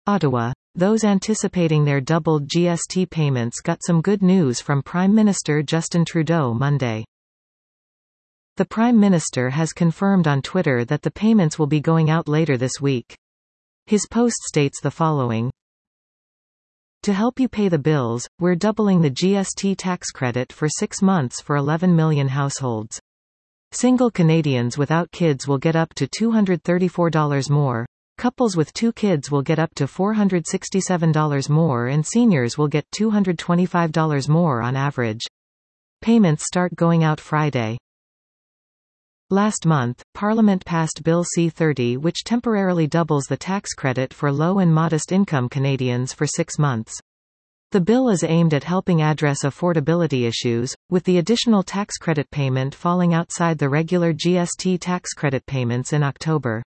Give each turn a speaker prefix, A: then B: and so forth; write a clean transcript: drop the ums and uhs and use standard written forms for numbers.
A: Ottawa. Those anticipating their doubled GST payments got some good news from Prime Minister Justin Trudeau Monday. The Prime Minister has confirmed on Twitter that the payments will be going out later this week. His post states the following. To help you pay the bills, we're doubling the GST tax credit for 6 months for 11 million households. Single Canadians without kids will get up to $234 more. Couples with 2 kids will get up to $467 more and seniors will get $225 more on average. Payments start going out Friday. Last month, Parliament passed Bill C-30, which temporarily doubles the tax credit for low and modest income Canadians for 6 months. The bill is aimed at helping address affordability issues, with the additional tax credit payment falling outside the regular GST tax credit payments in October.